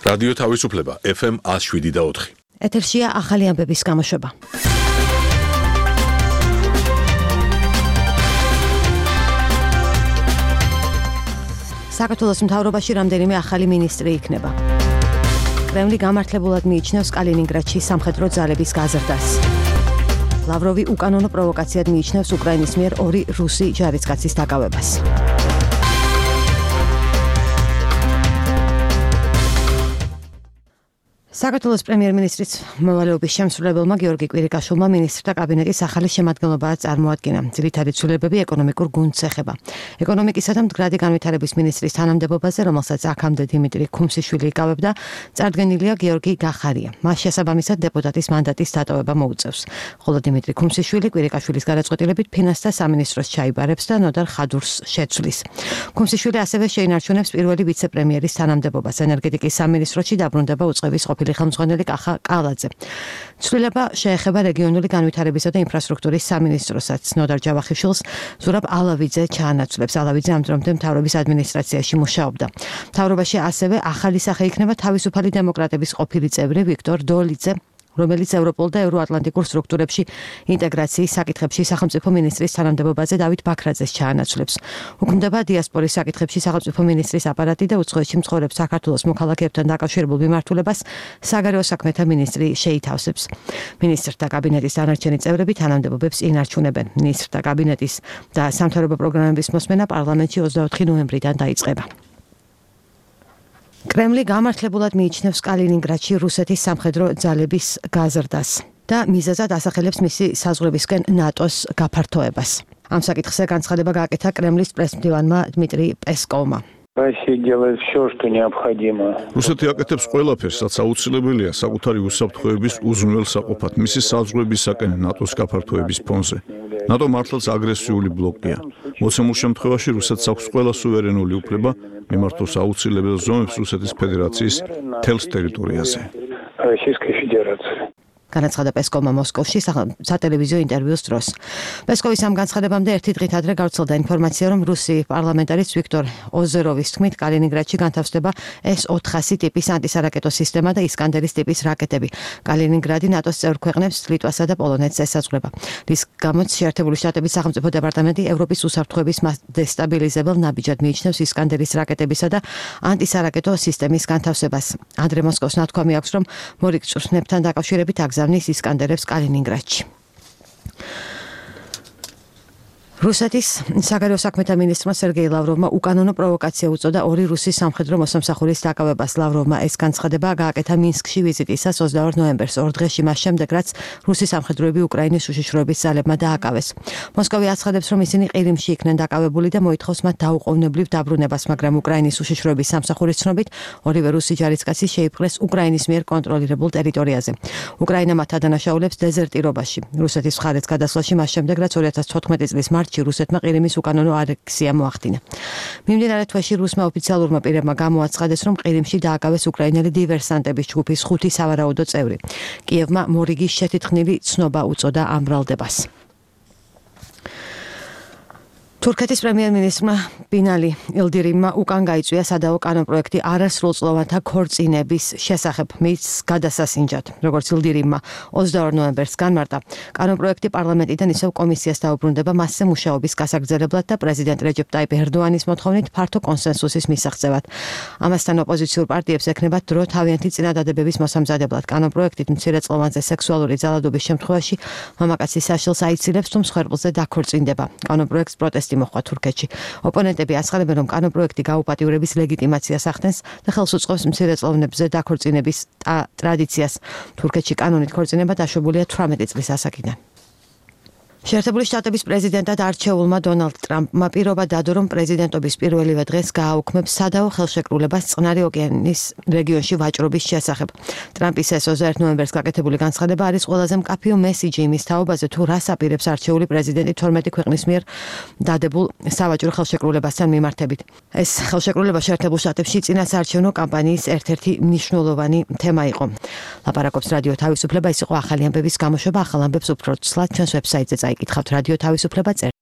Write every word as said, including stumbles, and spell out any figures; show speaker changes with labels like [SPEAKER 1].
[SPEAKER 1] რადიო თავისუფლება F M one oh seven და four.
[SPEAKER 2] ეთერშია ახალი ამბების გამოშვება. საქართველოს მთავრობაში რამდენიმე ახალი მინისტრი იქნება. კრემლი გამართლებულად მიიჩნევს კალინინგრადში სამხედრო ძალების გაზრდას. ლავროვი უკანონო პროვოკაციად მიიჩნევს უკრაინის მიერ ორი რუსი ჯარისკაცის დაკავებას. საქართველოს პრემიერ-მინისტრის მოვალეობის შემსრულებელმა გიორგი კვირიკაშვილმა მინისტრთა კაბინეტის ახალი შემადგენლობა წარმოადგინა. ძირითადი ცვლილებები ეკონომიკურ გუნდს ეხება. ეკონომიკისა და მდგრადი განვითარების მინისტრის თანამდებობაზე, რომელსაც აქამდე დიმიტრი ქუმსიშვილი იკავებდა, წარდგენილია გიორგი გახარია. მას შესაბამისად დეპუტატის მანდატის დატოვება მოუწევს. ხოლო დიმიტრი ქუმსიშვილი კვირიკაშვილის გადაწყვეტილებით ფინანსთა სამინისტროს ჩაიბარებს და ნოდარ ხადურს შეცვლის. ქუმსიშვილი ასევე შეინარჩუნებს პირველი ვიცე-პრემიერის თანამდებობას. ენერგეტიკის სამინისტროში დაბრუნდება უწყების ყოფილი ხელმძღვანელი კახა კალაძე. ცვლილება შეეხება რეგიონული განვითარებისა და ინფრასტრუქტურის სამინისტროსაც. ნოდარ ჯავახიშვილს ზურაბ ალავიძე ჩაანაცვლებს. ალავიძე ამ დრომდე მთავრობის ადმინისტრაციაში მუშაობდა. მთავრობაში ასევე ახალი სახე იქნება თავისუფალი დემოკრატების ყოფილი წევრი ვიქტორ დოლიძე, რომელიც ევროპულ და ევროატლანტიკურ სტრუქტურებში ინტეგრაციის საკითხებში სახელმწიფო მინისტრის თანამდებობაზე დავით ბაქრაძეს ჩაანაცვლებს. უქმდება დიასპორის საკითხებში სახელმწიფო მინისტრის აპარატი და უცხოეთში მცხოვრებ საქართველოს მოქალაქეებთან დაკავშირებულ მიმართულებას საგარეო საქმეთა მინისტრი შეითავსებს. მინისტრთა კაბინეტის დანარჩენი წევრები თანამდებობებს ინარჩუნებენ. მინისტრთა კაბინეტის და სამთავრობო პროგრამების მოსმენა პარლამენტში ოცდაოთხი ნოემბრიდან დაიწყება. კრემლი გამართლებულად მიიჩნევს კალინინგრადში რუსეთის სამხედრო ძალების გაზრდას და მიზეზად ასახელებს მისი საზღვრებისკენ ნატოს გაფართოებას. ამ საკითხზე განცხადება გააკეთა კრემლის პრესმდივანმა დმიტრი პესკოვმა.
[SPEAKER 3] Россия делает все, что необходимо.
[SPEAKER 1] რუსეთი აკეთებს ყველაფერს, რაც აუცილებელია საკუთარი უსაფრთხოების უზრუნველსაყოფად, მისი საზღვრებისაკენ ნატოს გაფართოების ფონზე. ნატო მართლაც აგრესიული ბლოკია. მოცემულ შემთხვევაში რუსეთს აქვს ყველა სუვერენული უფლება მიმართოს აუცილებელ ზომებს რუსეთის ფედერაციის მთელს ტერიტორიაზე.
[SPEAKER 3] Российской Федерации.
[SPEAKER 2] განაცხადა პესკოვმა მოსკოვში სატელევიზიო ინტერვიუს დროს. პესკოვის ამ განცხადებამდე ერთი დღით ადრე გავრცელდა ინფორმაცია, რომ რუსი პარლამენტარის ვიქტორ ოზეროვის თქმით, კალინინგრადში განთავსდება ეს ოთხასი ტიპის ანტისარაკეტო სისტემა და ისკანდერის ტიპის რაკეტები. კალინინგრადი ნატოს წევრ ქვეყნებს ლიტვასა და პოლონეთს ესაზღვრება. რის გამოც შეერთებული შტატების სახელმწიფო დეპარტამენტი ევროპის უსაფრთხოების დესტაბილიზებელ ნაბიჯად მიიჩნევს ისკანდერის რაკეტებისა და ანტისარაკეტო სისტემის განთავსებას. ადრე მოსკოვს ნათქვამი აქვს, რომ მორიგჭრნებთან დაკავშირებით გზავნის ისკანდერებს კალინინგრადში. რუსეთის საგარეო საქმეთა მინისტრმა სერგეი ლავროვმა უკანონო პროვოკაცია უწოდა ორი რუსი სამხედრო მოსამსახურის დაკავებას. ლავროვმა ეს განცხადება გააკეთა მინსკში ვიზიტისას ოცდაორ ნოემბერს, ორ დღეში მას შემდეგ, რაც რუსი სამხედროები უკრაინის უშიშროების ძალებმა დააკავეს. მოსკოვი აცხადებს, რომ ისინი ყირიმში იქნენ დაკავებული და მოითხოვს მათ დაუყოვნებლივ დაბრუნებას, მაგრამ უკრაინის უშიშროების სამსახურის ცნობით ორივე რუსი ჯარისკაცი შეიპყრეს უკრაინის მიერ კონტროლირებულ ტერიტორიაზე. უკრაინა მათ ადანაშაულებს დეზერტირობაში. რუსეთის მხარეც გადასვლაში მას შემდეგ, რაც ორი ათას თოთხმეტი წლის მარტში რუსეთმა ყირიმის უკანონო ანექსია მოახდინა. მიმდინარე თვეში რუსმა ოფიციალურმა პირებმა გამოაცხადეს, რომ ყირიმში დააკავეს უკრაინელი დივერსანტების ჯგუფის ხუთი სავარაუდო წევრი. კიევმა მორიგის შეთითხნილი ცნობა უწოდა ამ ბრალდებას. თურქეთის პრემიერ-მინისტრმა ბინალი ილდირიმმა უკან გაიწვია სადაო კანონპროექტი არასრულწლოვანთა ქორწინების შესახებ მის გადასასინჯად. როგორც ილდირიმმა ოცდაორ ნოემბერს განმარტა, კანონპროექტი პარლამენტიდან ისევ კომისიას დაუბრუნდება მასზე მუშაობის გასაგრძელებლად და პრეზიდენტ რეჯეპ ტაიპ ერდოანის მოთხოვნით ფართო კონსენსუსის მისაღწევად. ამასთან ოპოზიციურ პარტიებს ექნებათ დრო თავიანთი წინადადებების მოსამზადებლად. კანონპროექტით მცირეწლოვანზე სექსუალური ძალადობის შემთხვევაში მამაკაცის საშილს აიცილებს, თუ მსხვერპლზე დაქორწინდება. კანონპროექტს პროტესტი მოხდა თურქეთში. ოპონენტები აცხადებენ, რომ კანონპროექტი გაუპატიურების ლეგიტიმაციას ახდენს და ხელს უწყობს მცირეწლოვანებზე დაქორწინების ტრადიციას. თურქეთში კანონით ქორწინება დაშვებულია თვრამეტი წლის ასაკიდან. შეერთებული შტატების პრეზიდენტად არჩეულმა დონალდ ტრამპმა პირობა დადო, რომ პრეზიდენტობის პირველივე დღეს გააუქმებს სადაო ხელშეკრულებას წყნარი ოკეანის რეგიონში ვაჭრობის შესახებ. ტრამპის ეს ოცდაერთ ნოემბერს გაკეთებული განცხადება არის ყველაზე მკაფიო მესიჯი იმის თაობაზე, თუ რას აპირებს არჩეული პრეზიდენტი თორმეტი ქვეყნის მიერ დადებულ სავაჭრო ხელშეკრულებასთან მიმართებით. ეს ხელშეკრულება შეერთებულ შტატებში წინასაარჩევნო კამპანიის ერთ-ერთი მნიშვნელოვანი თემა იყო. ლაპარაკობს რადიო თავისუფლება, ის იყო ახალი ამბების გამოშვება, ახალ ამბებს უფრო ცლად ჩვენს ვებსაიტზე წაიკითხავთ რადიო თავისუფლება.